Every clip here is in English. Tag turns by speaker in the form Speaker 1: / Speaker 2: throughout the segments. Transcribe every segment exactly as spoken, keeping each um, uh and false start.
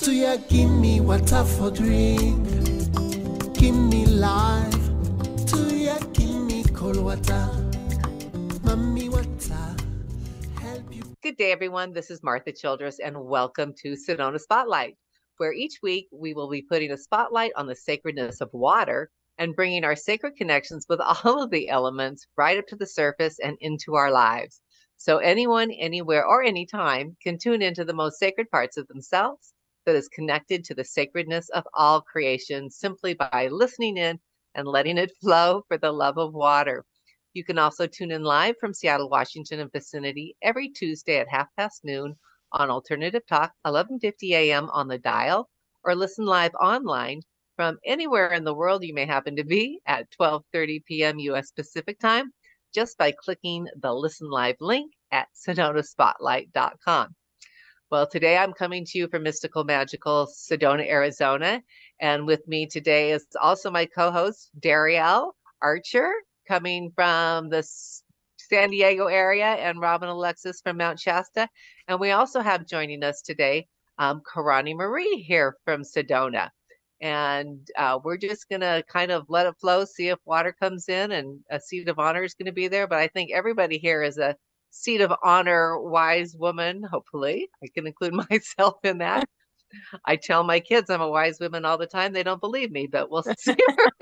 Speaker 1: Do ya give me water for drink? Give me life. Do ya give me cold water? Mommy water. Help you.
Speaker 2: Good day, everyone. This is Martha Childress, and welcome to Sedona Spotlight, where each week we will be putting a spotlight on the sacredness of water and bringing our sacred connections with all of the elements right up to the surface and into our lives. So anyone, anywhere, or anytime can tune into the most sacred parts of themselves that is connected to the sacredness of all creation simply by listening in and letting it flow for the love of water. You can also tune in live from Seattle, Washington and vicinity every Tuesday at half past noon on Alternative Talk, eleven fifty a.m. on the dial, or listen live online from anywhere in the world you may happen to be at twelve thirty p.m. U S Pacific Time, just by clicking the Listen Live link at sedona spotlight dot com. Well, today I'm coming to you from mystical, magical Sedona, Arizona. And with me today is also my co-host, Darielle Archer, coming from the San Diego area, and Robin Alexis from Mount Shasta. And we also have joining us today, um, Karani Marie here from Sedona. And uh, we're just going to kind of let it flow, see if water comes in, and a seat of honor is going to be there. But I think everybody here is a seat of honor wise woman, hopefully. I can include myself in that. I tell my kids I'm a wise woman all the time. They don't believe me, but we'll see.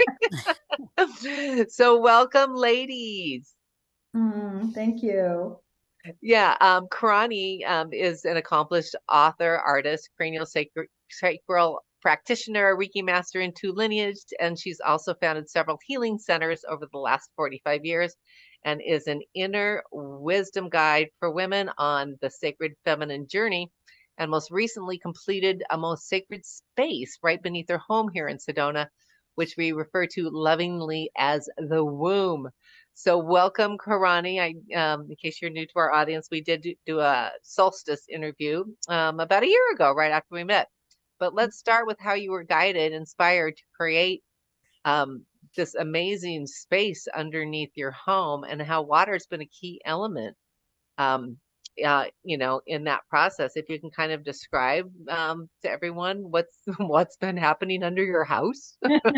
Speaker 2: So welcome, ladies.
Speaker 3: Mm, thank you.
Speaker 2: Yeah, um, Karani um, is an accomplished author, artist, cranial sacral, sacral practitioner, Reiki master in two lineage, and she's also founded several healing centers over the last forty-five years and is an inner wisdom guide for women on the sacred feminine journey, and most recently completed a most sacred space right beneath her home here in Sedona, which we refer to lovingly as the womb. So welcome, Karani. I, um, in case you're new to our audience, we did do, do a solstice interview um, about a year ago, right after we met. But let's start with how you were guided, inspired to create um, this amazing space underneath your home, and how water has been a key element, um, uh, you know, in that process. If you can kind of describe um, to everyone what's what's been happening under your house.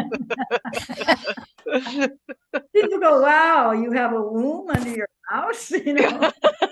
Speaker 3: People go, wow, you have a womb under your house, you know.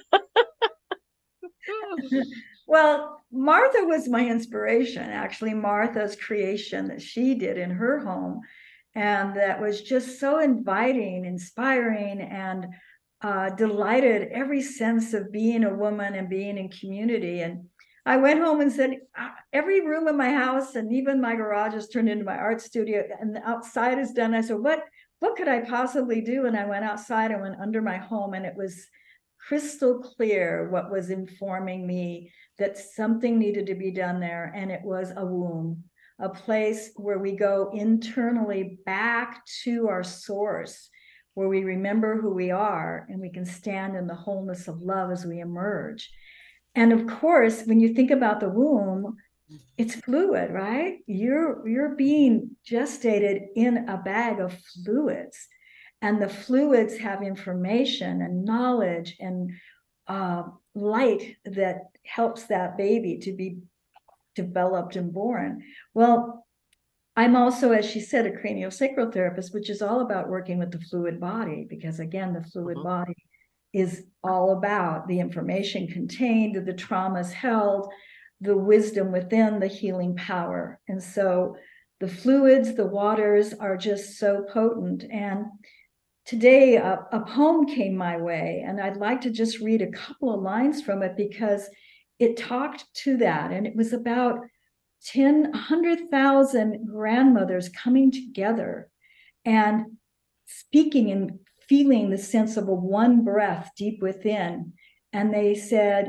Speaker 3: Well, Martha was my inspiration, actually. Martha's creation that she did in her home, and that was just so inviting, inspiring, and uh, delighted every sense of being a woman and being in community. And I went home and said, every room in my house and even my garage is turned into my art studio, and the outside is done. I said, what what could I possibly do? And I went outside and went under my home, and it was crystal clear what was informing me that something needed to be done there. And it was a womb, a place where we go internally back to our source, where we remember who we are, and we can stand in the wholeness of love as we emerge. And of course, when you think about the womb, it's fluid, right? You're you're being gestated in a bag of fluids, and the fluids have information and knowledge and uh, light that helps that baby to be developed and born. Well, I'm also, as she said, a craniosacral therapist, which is all about working with the fluid body, because again, the fluid mm-hmm. body is all about the information contained, the traumas held, the wisdom within, the healing power. And so the fluids, the waters are just so potent. And today a, a poem came my way, and I'd like to just read a couple of lines from it because it talked to that. And it was about ten, one hundred thousand grandmothers coming together and speaking and feeling the sense of a one breath deep within. And they said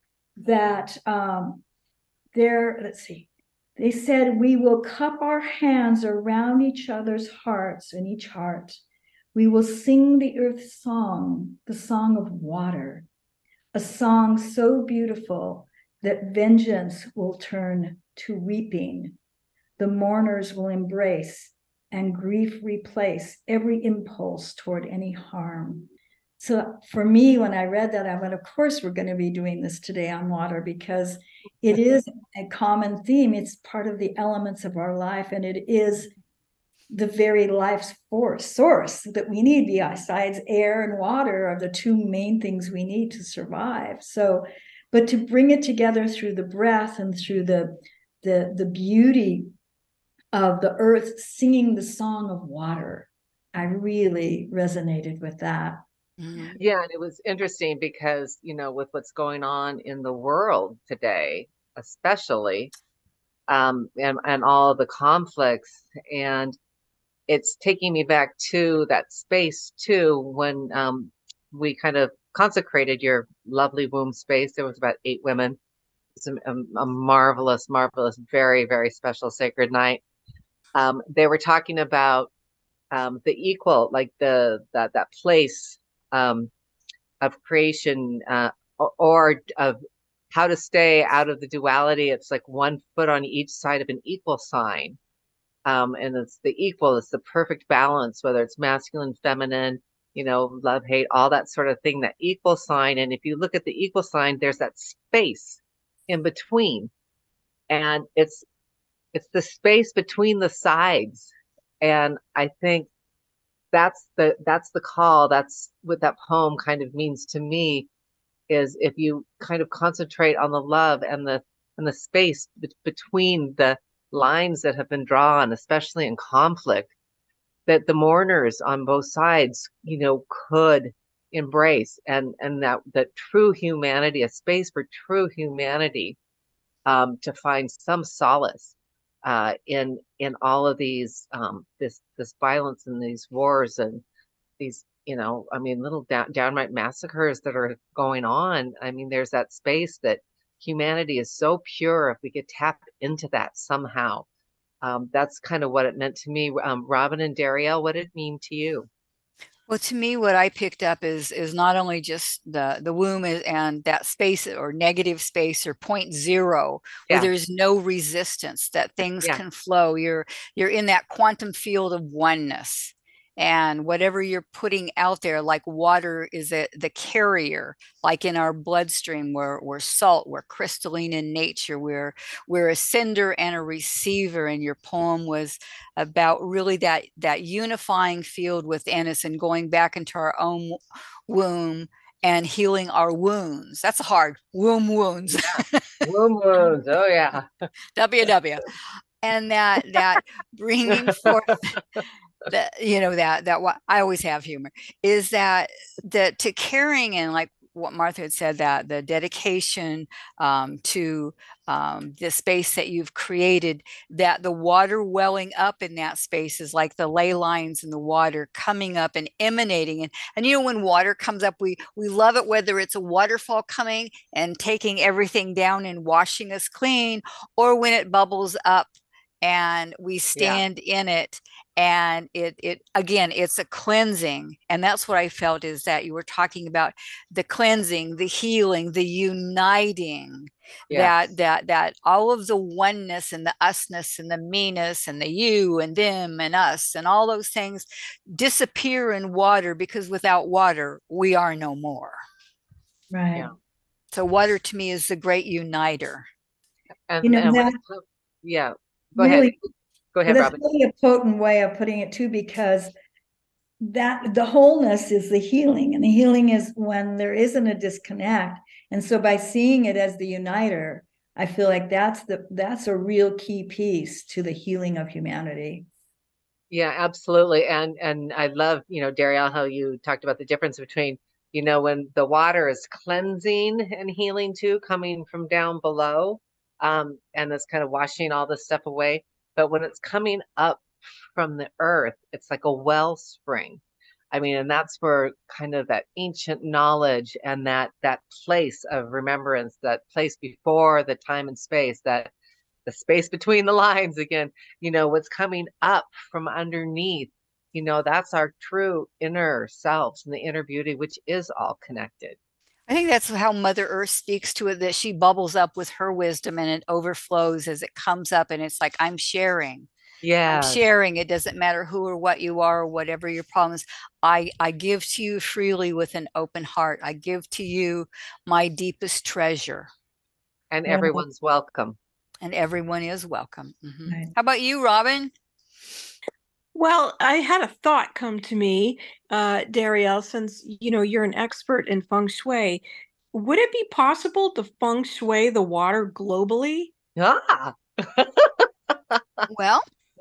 Speaker 3: that um, they're, let's see, they said, we will cup our hands around each other's hearts, in each heart. We will sing the earth song, the song of water, a song so beautiful that vengeance will turn to weeping. The mourners will embrace and grief replace every impulse toward any harm. So for me, when I read that, I went, of course, we're going to be doing this today on water, because it is a common theme. It's part of the elements of our life, and it is the very life's force source that we need. Besides air and water are the two main things we need to survive. So, but to bring it together through the breath and through the the the beauty of the earth singing the song of water, I really resonated with that.
Speaker 2: Mm-hmm. Yeah, and it was interesting because, you know, with what's going on in the world today, especially, um, and and all the conflicts, and it's taking me back to that space too when um, we kind of consecrated your lovely womb space. There was about eight women. It's a, a, a marvelous, marvelous, very, very special sacred night. Um, they were talking about um, the equal, like the that that place um, of creation, uh, or, or of how to stay out of the duality. It's like one foot on each side of an equal sign. Um, and it's the equal, it's the perfect balance, whether it's masculine, feminine, you know, love, hate, all that sort of thing, that equal sign. And if you look at the equal sign, there's that space in between. And it's it's the space between the sides. And I think that's the that's the call. That's what that poem kind of means to me, is if you kind of concentrate on the love and the and the space be- between the lines that have been drawn, especially in conflict, that the mourners on both sides, you know, could embrace, and and that that true humanity, a space for true humanity, um, to find some solace uh, in in all of these um, this this violence and these wars and these, you know, I mean, little down, downright massacres that are going on. I mean, there's that space that humanity is so pure. If we could tap into that somehow, um, that's kind of what it meant to me. Um, Robin and Darielle, what did it mean to you?
Speaker 4: Well, to me, what I picked up is is not only just the the womb is, and that space or negative space or point zero where
Speaker 2: Yeah,
Speaker 4: there's no resistance, that things
Speaker 2: yeah,
Speaker 4: can flow. You're you're in that quantum field of oneness. And whatever you're putting out there, like water is a, the carrier, like in our bloodstream, we're, we're salt, we're crystalline in nature, we're, we're a sender and a receiver. And your poem was about really that, that unifying field within us and going back into our own womb and healing our wounds. That's hard. Womb wounds.
Speaker 2: yeah. Womb wounds. Oh yeah.
Speaker 4: W W. And that that bringing forth that, you know, that that what I always have humor is that that to caring, and like what Martha had said, that the dedication um, to um, the space that you've created, that the water welling up in that space is like the ley lines in the water coming up and emanating. And, and you know, when water comes up, we we love it, whether it's a waterfall coming and taking everything down and washing us clean, or when it bubbles up and we stand yeah. in it, and it it again, it's a cleansing. And that's what I felt, is that you were talking about the cleansing, the healing, the uniting, yes. that that that all of the oneness and the usness and the me-ness and the you and them and us and all those things disappear in water, because without water we are no more.
Speaker 3: Right. Yeah.
Speaker 4: So water to me is the great uniter.
Speaker 2: And,
Speaker 3: you know,
Speaker 2: and
Speaker 3: that,
Speaker 2: yeah Go
Speaker 3: really,
Speaker 2: ahead. Go ahead,
Speaker 3: that's
Speaker 2: Robin.
Speaker 3: really a potent way of putting it too, because that the wholeness is the healing, and the healing is when there isn't a disconnect. And so by seeing it as the uniter, I feel like that's the that's a real key piece to the healing of humanity.
Speaker 2: Yeah, absolutely. And and I love, you know, Darielle, how you talked about the difference between, you know, when the water is cleansing and healing too, coming from down below. Um, and it's kind of washing all this stuff away. But when it's coming up from the earth, it's like a wellspring. I mean, and that's where kind of that ancient knowledge and that that place of remembrance, that place before the time and space, that the space between the lines again, you know, what's coming up from underneath, you know, that's our true inner selves and the inner beauty, which is all connected.
Speaker 4: I think that's how Mother Earth speaks to it, that she bubbles up with her wisdom and it overflows as it comes up. And it's like, I'm sharing.
Speaker 2: Yeah.
Speaker 4: sharing. It doesn't matter who or what you are or whatever your problems. I, I give to you freely with an open heart. I give to you my deepest treasure.
Speaker 2: And
Speaker 3: Yeah.
Speaker 2: everyone's welcome.
Speaker 4: And everyone is welcome. Mhm.
Speaker 3: Right.
Speaker 4: How about you, Robin?
Speaker 5: Well, I had a thought come to me, uh, Darielle, since you know you're an expert in feng shui. Would it be possible to feng shui the water globally?
Speaker 2: Ah,
Speaker 4: Well,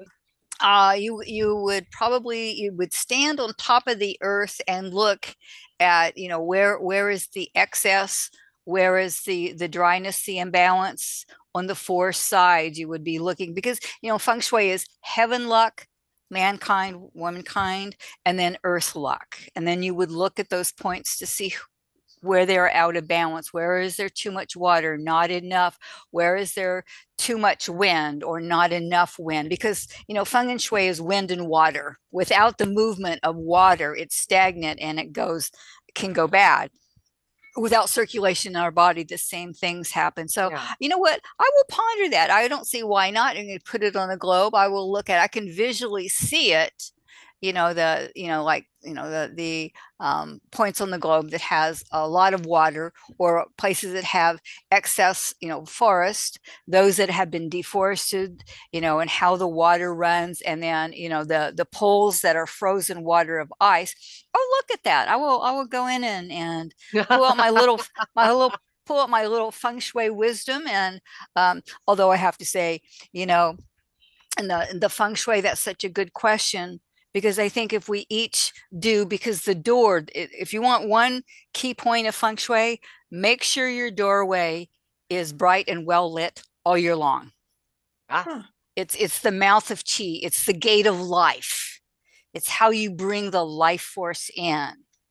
Speaker 4: uh, you you would probably you would stand on top of the earth and look at, you know, where where is the excess, where is the the dryness, the imbalance on the four sides. You would be looking because, you know, feng shui is heaven luck, mankind, womankind, and then earth luck. And then you would look at those points to see where they're out of balance. Where is there too much water, not enough? Where is there too much wind or not enough wind? Because, you know, feng shui is wind and water. Without the movement of water, it's stagnant and it goes, can go bad. Without circulation in our body, the same things happen. So,
Speaker 2: yeah.
Speaker 4: you know what? I will ponder that. I don't see why not. I'm going to put it on a globe. I will look at, I can visually see it, you know, the, you know, like, you know, the, the um, points on the globe that has a lot of water, or places that have excess, you know, forest, those that have been deforested, you know, and how the water runs. And then, you know, the, the poles that are frozen water of ice. Oh, look at that. I will, I will go in and, and pull out my little, my little, pull out my little feng shui wisdom. And um, although I have to say, you know, and the, the feng shui, that's such a good question, because I think if we each do, because the door, if you want one key point of feng shui, make sure your doorway is bright and well lit all year long.
Speaker 2: Ah.
Speaker 4: It's, it's the mouth of chi. It's the gate of life. It's how you bring the life force in.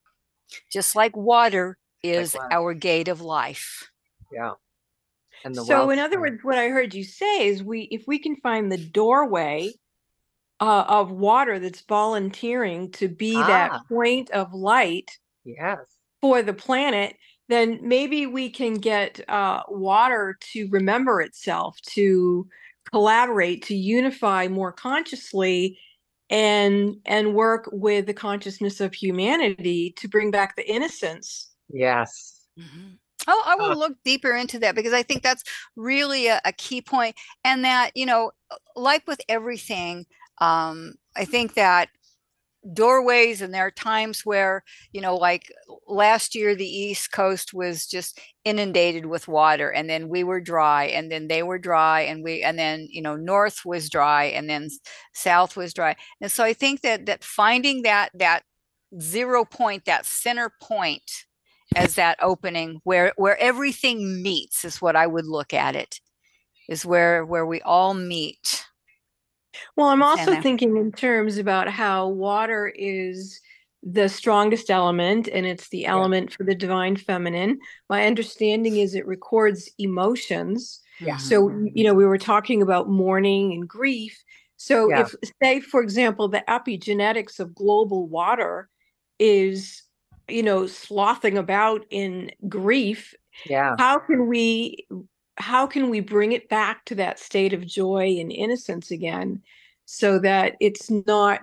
Speaker 4: Just like water is
Speaker 2: Like
Speaker 4: our gate of life.
Speaker 2: Yeah. And the
Speaker 5: So,
Speaker 2: wealth
Speaker 5: in other
Speaker 2: spring.
Speaker 5: words, what I heard you say is, we, if we can find the doorway uh, of water that's volunteering to be
Speaker 2: Ah.
Speaker 5: that point of light
Speaker 2: Yes.
Speaker 5: for the planet, then maybe we can get uh, water to remember itself, to collaborate, to unify more consciously, and and work with the consciousness of humanity to bring back the innocence.
Speaker 2: Yes.
Speaker 4: Mm-hmm. Oh, I will
Speaker 2: Uh,
Speaker 4: look deeper into that, because I think that's really a, a key point. And that, you know, like with everything, um, I think that doorways, and there are times where, you know, like last year, the East Coast was just inundated with water, and then we were dry, and then they were dry, and we, and then, you know, North was dry, and then South was dry. And so I think that, that finding that, that zero point, that center point, as that opening where, where everything meets, is what I would look at it, is where, where we all meet.
Speaker 5: Well, I'm also
Speaker 4: Santa.
Speaker 5: thinking in terms about how water is the strongest element, and it's the element for the divine feminine. My understanding is it records emotions.
Speaker 2: Yeah.
Speaker 5: So, you know, we were talking about mourning and grief. So
Speaker 2: Yeah.
Speaker 5: if, say, for example, the epigenetics of global water is, you know, slothing about in grief,
Speaker 2: Yeah.
Speaker 5: how can we how can we bring it back to that state of joy and innocence again, so that it's not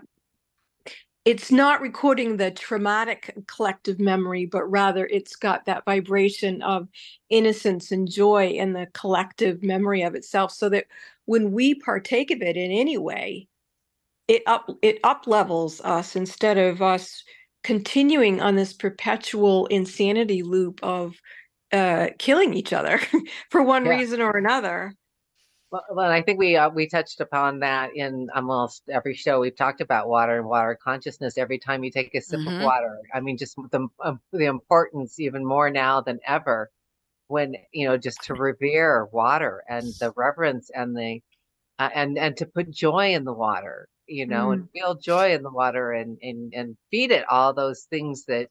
Speaker 5: it's not recording the traumatic collective memory, but rather it's got that vibration of innocence and joy in the collective memory of itself, so that when we partake of it in any way, it up it up levels us, instead of us continuing on this perpetual insanity loop of uh, killing each other for one
Speaker 2: Yeah.
Speaker 5: reason or another.
Speaker 2: Well, well, I think we uh, we touched upon that in almost every show. We've talked about water and water consciousness. Every time you take a sip of
Speaker 4: Mhm.
Speaker 2: water, I mean, just the uh, the importance even more now than ever, when, you know, just to revere water and the reverence and the uh, and and to put joy in the water, you know, and
Speaker 3: Mm.
Speaker 2: feel joy in the water, and and and feed it all those things that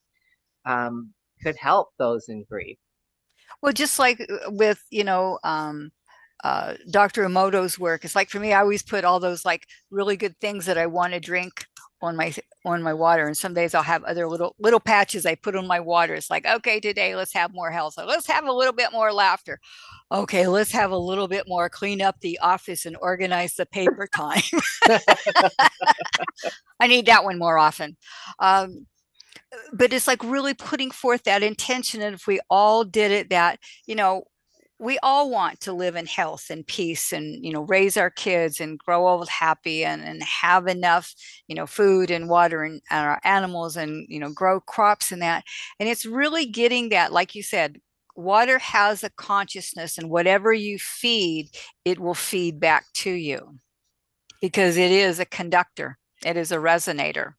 Speaker 2: um could help those in grief.
Speaker 4: Well, just like uh, with, you know, um, uh, Doctor Emoto's work. It's like for me, I always put all those like really good things that I want to drink on my on my water, and some days I'll have other little little patches I put on my water. It's like, okay, today let's have more health. So let's have a little bit more laughter. Okay, let's have a little bit more clean up the office and organize the paper time. I need that one more often. Um, but it's like really putting forth that intention. And if we all did it, that, you know, we all want to live in health and peace and, you know, raise our kids and grow old happy and, and have enough, you know, food and water and, and our animals and, you know, grow crops and that. And it's really getting that, like you said, water has a consciousness, and whatever you feed, it will feed back to you because it is a conductor. It is a resonator.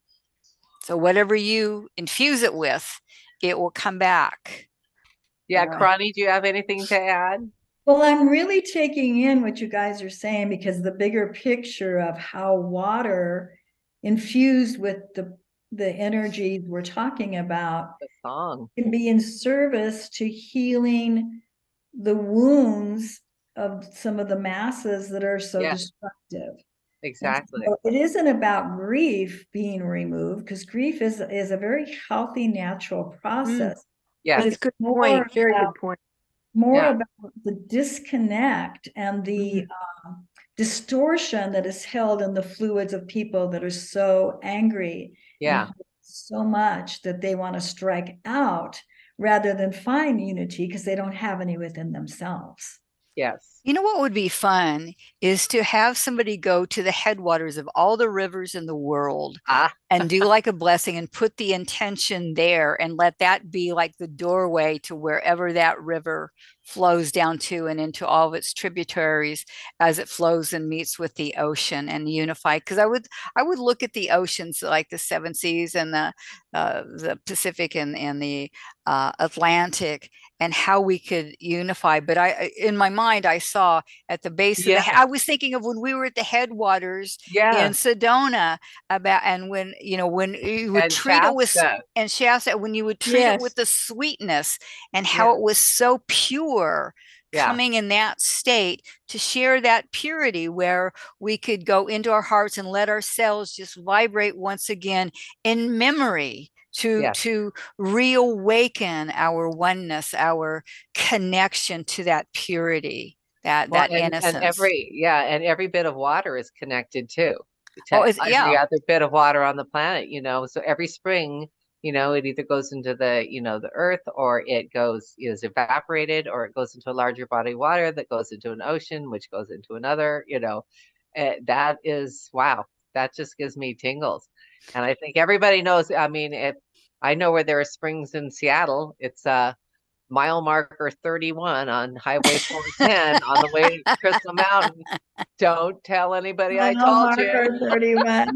Speaker 4: So whatever you infuse it with, it will come back.
Speaker 2: Yeah, Connie, do you have anything to add?
Speaker 3: Well, I'm really taking in what you guys are saying, because the bigger picture of how water infused with the the energies we're talking about
Speaker 2: the song
Speaker 3: can be in service to healing the wounds of some of the masses that are so yeah. destructive.
Speaker 2: Exactly.
Speaker 3: So it isn't about grief being removed, because grief is is a very healthy, natural process.
Speaker 2: Mm. Yeah,
Speaker 5: it's good point. Very
Speaker 3: about,
Speaker 5: good point.
Speaker 3: More
Speaker 2: yeah.
Speaker 3: about the disconnect and the mm-hmm. um, distortion that is held in the fluids of people that are so angry,
Speaker 2: yeah,
Speaker 3: and so much that they want to strike out rather than find unity because they don't have any within themselves.
Speaker 2: Yes.
Speaker 4: You know what would be fun is to have somebody go to the headwaters of all the rivers in the world
Speaker 2: ah.
Speaker 4: and do like a blessing and put the intention there and let that be like the doorway to wherever that river flows down to and into all of its tributaries as it flows and meets with the ocean and unify. Because I would I would look at the oceans like the seven seas and the uh, the Pacific and, and the uh, Atlantic, and how we could unify. But I, in my mind, I saw at the base
Speaker 2: yeah.
Speaker 4: of the, I was thinking of when we were at the headwaters
Speaker 2: yeah.
Speaker 4: in Sedona about, and when, you know, when you would
Speaker 2: and
Speaker 4: treat
Speaker 2: Shasta.
Speaker 4: it with, and Shasta, when you would treat
Speaker 5: yes.
Speaker 4: it with the sweetness and how
Speaker 2: yeah.
Speaker 4: it was so pure
Speaker 2: yeah.
Speaker 4: coming in that state, to share that purity where we could go into our hearts and let ourselves just vibrate once again in memory. To,
Speaker 2: yes.
Speaker 4: to reawaken our oneness, our connection to that purity, that,
Speaker 2: well,
Speaker 4: that
Speaker 2: and,
Speaker 4: innocence.
Speaker 2: And every, yeah, and every bit of water is connected too. To
Speaker 4: oh, it's,
Speaker 2: every
Speaker 4: yeah.
Speaker 2: other bit of water on the planet, you know, so every spring, you know, it either goes into the, you know, the earth, or it goes, is evaporated, or it goes into a larger body of water that goes into an ocean, which goes into another, you know, uh, that is, wow, that just gives me tingles. And I think everybody knows, I mean, if I know where there are springs in Seattle, it's uh, mile marker thirty-one on Highway four ten on the way to Crystal Mountain. Don't tell anybody mile I told
Speaker 3: marker
Speaker 2: you.
Speaker 3: thirty-one.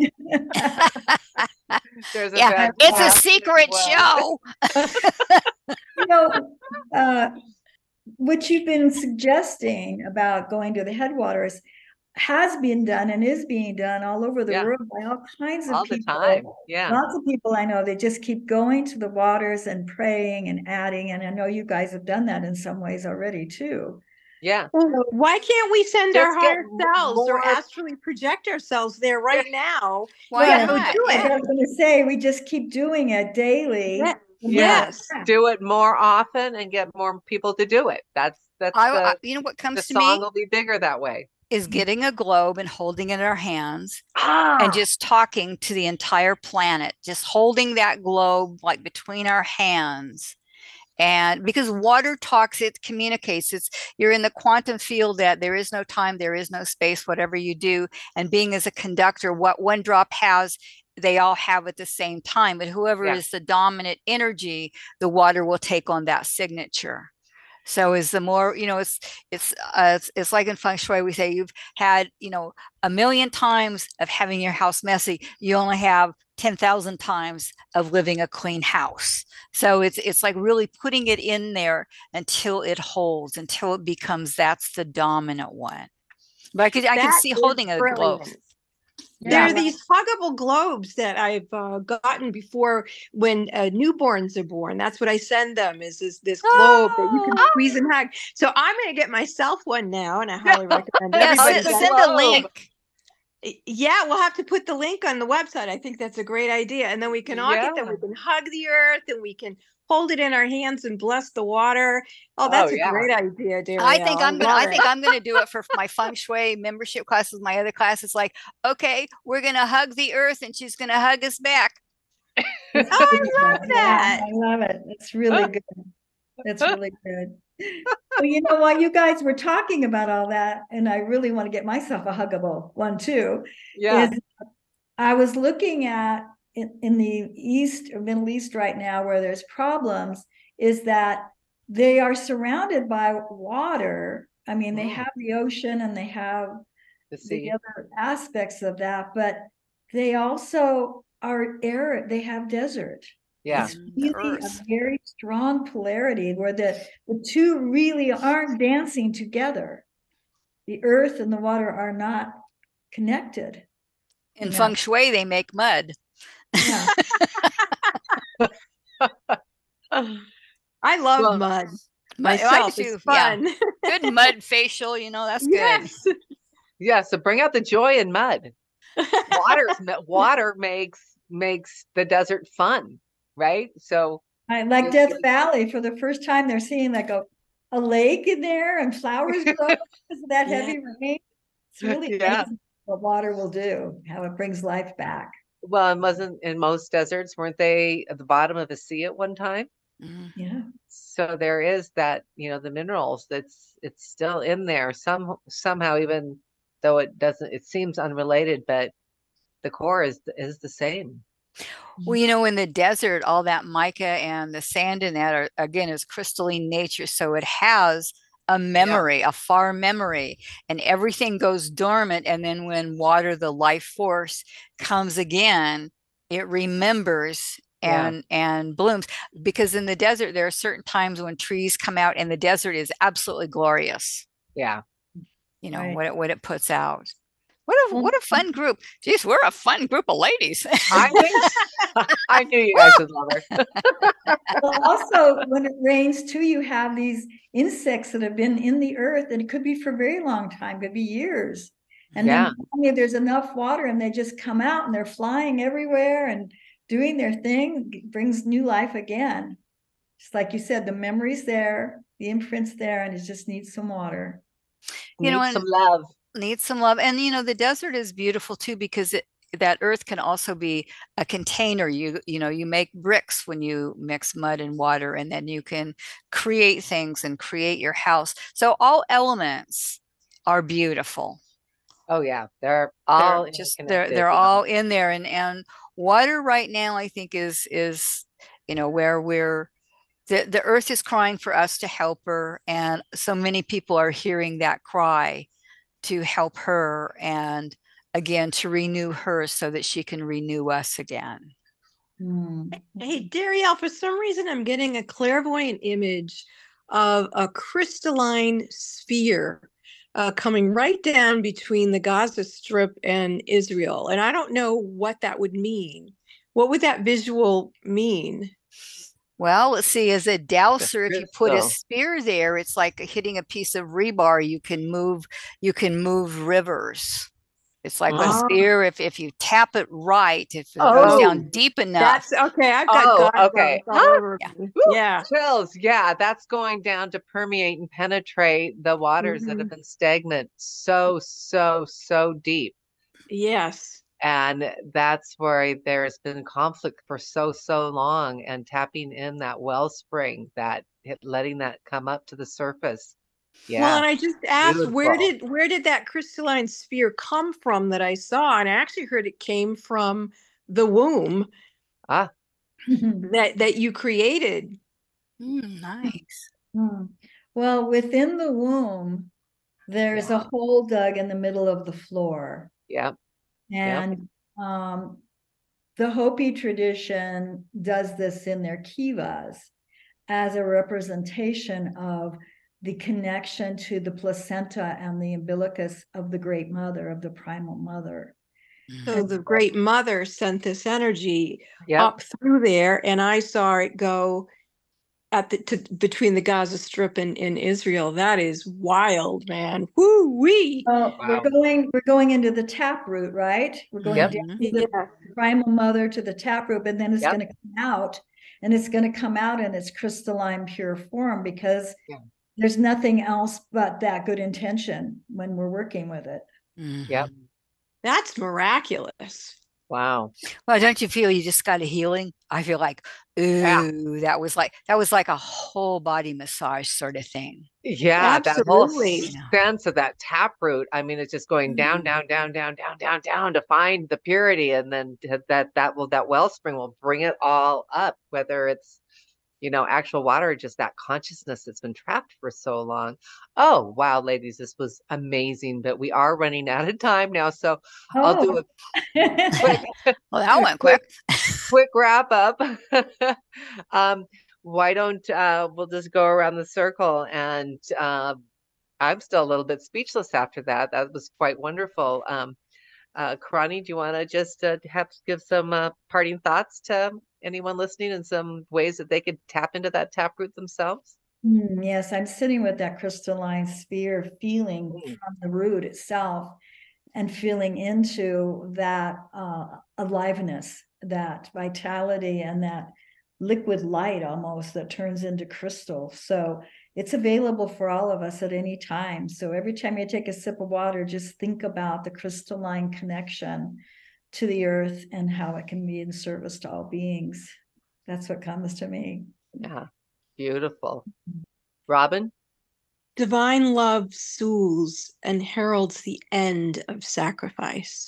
Speaker 2: There's a
Speaker 4: yeah, it's a secret show.
Speaker 3: You know, uh, what you've been suggesting about going to the headwaters has been done and is being done all over the
Speaker 2: yeah.
Speaker 3: world by all kinds of
Speaker 2: all
Speaker 3: people.
Speaker 2: The time. Yeah.
Speaker 3: Lots of people I know, they just keep going to the waters and praying and adding. And I know you guys have done that in some ways already too.
Speaker 2: Yeah.
Speaker 5: Well, why can't we send
Speaker 2: just
Speaker 5: our higher selves
Speaker 2: more...
Speaker 5: or astrally project ourselves there right
Speaker 2: yeah.
Speaker 5: now?
Speaker 4: Why
Speaker 3: well,
Speaker 4: not?
Speaker 3: Do it. I was going to say, we just keep doing it daily.
Speaker 5: Yeah.
Speaker 2: Yes. Do it more often and get more people to do it. That's, that's,
Speaker 4: I,
Speaker 2: the,
Speaker 4: I, you know what comes
Speaker 2: the
Speaker 4: to
Speaker 2: song
Speaker 4: me
Speaker 2: will be bigger that way.
Speaker 4: Is getting a globe and holding it in our hands
Speaker 2: ah.
Speaker 4: and just talking to the entire planet, just holding that globe like between our hands. And because water talks, it communicates, it's, you're in the quantum field that there is no time, there is no space, whatever you do. And being as a conductor, what one drop has, they all have at the same time, but whoever yeah. is the dominant energy, the water will take on that signature. So is the more, you know, it's, it's, uh, it's, it's like in feng shui, we say you've had, you know, a million times of having your house messy. You only have ten thousand times of living a clean house. So it's, it's like really putting it in there until it holds, until it becomes, that's the dominant one. But I could, I can see holding a globe.
Speaker 5: There
Speaker 2: Yeah.
Speaker 5: are these huggable globes that I've uh, gotten before when uh, newborns are born. That's what I send them is this, this globe that you can
Speaker 4: Oh.
Speaker 5: squeeze and hug. So I'm going to get myself one now, and I highly recommend
Speaker 4: Yeah,
Speaker 5: everybody
Speaker 4: send,
Speaker 2: the
Speaker 5: get
Speaker 4: send
Speaker 2: globe.
Speaker 4: a link.
Speaker 5: it. Yeah, we'll have to put the link on the website. I think that's a great idea. And then we can all get them.
Speaker 2: Yeah.
Speaker 5: We can hug the earth and we can hold it in our hands and bless the water. Oh, that's
Speaker 2: Oh,
Speaker 5: a
Speaker 2: yeah.
Speaker 5: great idea, Darielle.
Speaker 4: I think I'm gonna. I
Speaker 5: love
Speaker 4: think
Speaker 5: it.
Speaker 4: I'm gonna do it for my feng shui membership classes. My other classes, like, okay, we're gonna hug the earth, and she's gonna hug us back.
Speaker 5: Oh, I love
Speaker 3: Yeah,
Speaker 5: that.
Speaker 3: I love it. It's really good. It's really good. Well, you know, while you guys were talking about all that, and I really want to get myself a huggable one too,
Speaker 2: Yeah.
Speaker 3: is I was looking at in, in the East or Middle East right now where there's problems, is that they are surrounded by water. I mean, they
Speaker 2: Mm.
Speaker 3: have the ocean and they have
Speaker 2: To
Speaker 3: the
Speaker 2: see.
Speaker 3: other aspects of that, but they also are arid, they have desert.
Speaker 2: Yeah.
Speaker 3: It's
Speaker 4: The
Speaker 3: really a
Speaker 4: earth.
Speaker 3: very strong polarity where the, the two really aren't dancing together. The earth and the water are not connected.
Speaker 4: In
Speaker 3: Yeah.
Speaker 4: feng shui, they make mud.
Speaker 3: Yeah.
Speaker 5: I love
Speaker 2: Well,
Speaker 5: mud
Speaker 4: Mud- I do
Speaker 5: myself.
Speaker 4: too,
Speaker 5: It's
Speaker 4: yeah.
Speaker 5: fun.
Speaker 4: Good mud facial, you know, that's good.
Speaker 5: Yes.
Speaker 2: Yeah. So bring out the joy in mud. Water's water makes makes the desert fun, right? So
Speaker 3: I like Death Valley. For the first time, they're seeing like a, a lake in there and flowers grow because of that
Speaker 5: Yeah.
Speaker 3: heavy rain. It's really
Speaker 2: Yeah.
Speaker 3: amazing what water will do, how it brings life back.
Speaker 2: well, and wasn't in most deserts, weren't they at the bottom of the sea at one time?
Speaker 4: Mhm.
Speaker 3: Yeah.
Speaker 2: So there is that, you know, the minerals that's it's still in there some somehow, even though it doesn't, it seems unrelated, but the core is is the same.
Speaker 4: Well, you know, in the desert, all that mica and the sand in that are, again, is crystalline nature. So it has a memory, a far memory, and everything goes dormant. And then when water, the life force, comes again, it remembers
Speaker 2: Yeah.
Speaker 4: and and blooms. Because in the desert, there are certain times when trees come out, and the desert is absolutely glorious.
Speaker 2: Yeah.
Speaker 4: You know,
Speaker 3: Right.
Speaker 4: what it, what it puts out. What a
Speaker 3: Well-
Speaker 4: what a fun group. Geez, we're a fun group of ladies.
Speaker 2: I knew, I knew you guys would love her.
Speaker 3: Well, also, when it rains too, you have these insects that have been in the earth, and it could be for a very long time, could be years. And
Speaker 2: Yeah.
Speaker 3: then finally there's enough water and they just come out and they're flying everywhere and doing their thing, it brings new life again. Just like you said, the memory's there, the imprint's there, and it just needs some water.
Speaker 4: You know,
Speaker 2: Need
Speaker 4: and-
Speaker 2: some love.
Speaker 4: Needs some love. And you know, the desert is beautiful too, because it, that earth can also be a container. You you know, you make bricks when you mix mud and water, and then you can create things and create your house. So all elements are beautiful.
Speaker 2: Oh yeah, they're all
Speaker 4: They're just they're
Speaker 2: interconnected,
Speaker 4: they're
Speaker 2: you know.
Speaker 4: all in there. And and water right now, I think, is is you know, where we're the, the earth is crying for us to help her, and so many people are hearing that cry to help her, and again to renew her so that she can renew us again.
Speaker 3: Hmm.
Speaker 5: Hey, Darielle, for some reason, I'm getting a clairvoyant image of a crystalline sphere uh, coming right down between the Gaza Strip and Israel. And I don't know what that would mean. What would that visual mean?
Speaker 4: Well, let's see, as a dowser, if you put a
Speaker 2: crystal.
Speaker 4: spear there, it's like hitting a piece of rebar. You can move, you can move rivers. It's like a
Speaker 5: Oh.
Speaker 4: spear. If if you tap it right, if it
Speaker 5: Oh,
Speaker 4: goes down deep enough.
Speaker 5: That's okay. I've got
Speaker 2: Oh,
Speaker 5: God
Speaker 2: okay.
Speaker 5: vibes all
Speaker 2: Huh?
Speaker 5: over
Speaker 4: Yeah.
Speaker 5: me.
Speaker 2: Woo,
Speaker 5: Yeah.
Speaker 2: chills. Yeah, that's going down to permeate and penetrate the waters that have been stagnant so, so, so deep.
Speaker 5: Yes.
Speaker 2: And that's where there's been conflict for so, so long, and tapping in that wellspring, that letting that come up to the surface. Yeah.
Speaker 5: Well, and I just asked, where
Speaker 2: beautiful.
Speaker 5: did where did that crystalline sphere come from that I saw? And I actually heard it came from the womb
Speaker 2: Ah,
Speaker 5: that that you created.
Speaker 4: Mm, nice.
Speaker 3: Hmm. Well, within the womb, there's a
Speaker 2: Yeah.
Speaker 3: hole dug in the middle of the floor.
Speaker 2: yeah.
Speaker 3: And um, the Hopi tradition does this in their kivas as a representation of the connection to the placenta and the umbilicus of the great mother, of the primal mother.
Speaker 5: So the Great Mother sent this energy
Speaker 2: Yep.
Speaker 5: up through there, and I saw it go at the to, between the Gaza Strip and in Israel. That is wild, man. Woo wee.
Speaker 3: Oh,
Speaker 2: Wow.
Speaker 3: we're going, we're going into the taproot, right? We're going
Speaker 2: Yep.
Speaker 3: down to the
Speaker 5: Yeah.
Speaker 3: primal mother to the taproot, and then it's
Speaker 2: Yep.
Speaker 3: going to come out, and it's going to come out in its crystalline pure form, because
Speaker 2: Yeah.
Speaker 3: there's nothing else but that good intention when we're working with it.
Speaker 2: Yep.
Speaker 5: That's miraculous.
Speaker 2: Wow.
Speaker 4: Well, don't you feel you just got a healing? I feel like, ooh,
Speaker 2: Yeah.
Speaker 4: that was like that was like a whole body massage sort of thing.
Speaker 2: Yeah, that whole
Speaker 5: Absolutely.
Speaker 2: sense of that taproot. I mean, it's just going down,
Speaker 4: Mm.
Speaker 2: down, down, down, down, down, down to find the purity, and then th- that that will that wellspring will bring it all up, whether it's, you know, actual water or just that consciousness that's been trapped for so long. Oh, wow, ladies, this was amazing, but we are running out of time now, so I'll do a quick
Speaker 4: Well, that went quick.
Speaker 2: quick wrap up. um, why don't uh, we'll just go around the circle, and uh, I'm still a little bit speechless after that. That was quite wonderful. Um, uh, Karani, do you want to just uh, have give some uh, parting thoughts to anyone listening, and some ways that they could tap into that taproot themselves?
Speaker 3: Mm, yes, I'm sitting with that crystalline sphere, feeling
Speaker 2: Mm.
Speaker 3: from the root itself, and feeling into that uh, aliveness, that vitality, and that liquid light almost that turns into crystal. So it's available for all of us at any time. So every time you take a sip of water, just think about the crystalline connection to the earth and how it can be in service to all beings. That's what comes to me.
Speaker 2: Yeah, beautiful. Robin?
Speaker 5: Divine love soothes and heralds the end of sacrifice.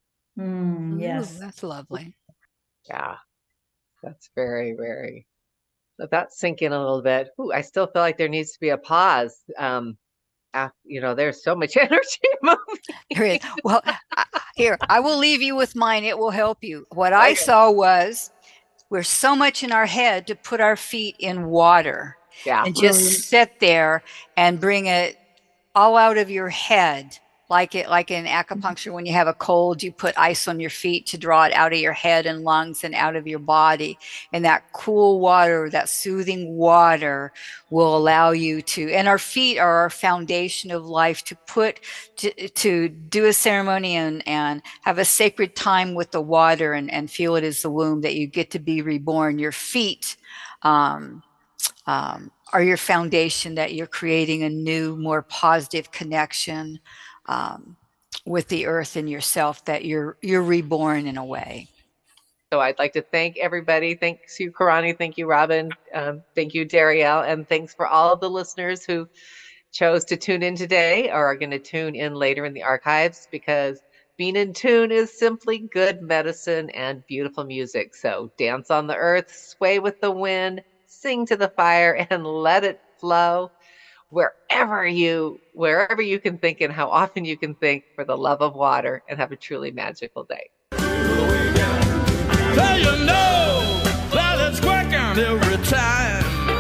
Speaker 3: Mm,
Speaker 4: Ooh,
Speaker 3: yes.
Speaker 4: that's lovely.
Speaker 2: Yeah, that's very, very. Let that sink in a little bit. Ooh, I still feel like there needs to be a pause. Um, af- you know, there's so much energy moving.
Speaker 4: Here it is. Well, I- here, I will leave you with mine. It will help you. What I
Speaker 2: Okay.
Speaker 4: saw was we're so much in our head to put our feet in water
Speaker 2: Yeah,
Speaker 4: and just
Speaker 5: Brilliant.
Speaker 4: sit there and bring it all out of your head. Like it, like in acupuncture, when you have a cold, you put ice on your feet to draw it out of your head and lungs and out of your body. And that cool water, that soothing water will allow you to, and our feet are our foundation of life, to put, to, to do a ceremony and, and have a sacred time with the water, and, and feel it as the womb that you get to be reborn. Your feet, um, um, are your foundation, that you're creating a new, more positive connection um, with the earth and yourself, that you're you're reborn in a way.
Speaker 2: so I'd like to thank everybody. Thanks you, Karani. Thank you, Robin. Um, thank you, Darielle. And thanks for all of the listeners who chose to tune in today or are going to tune in later in the archives, because being in tune is simply good medicine and beautiful music. So dance on the earth, sway with the wind, sing to the fire, and let it flow wherever you wherever you can think and how often you can think, for the love of water, and have a truly magical day.
Speaker 6: So you know that it's working every time.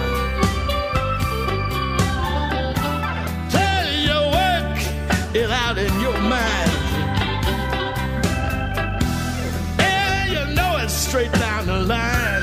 Speaker 6: Tell you work it out in your mind. And you know it's straight down the line.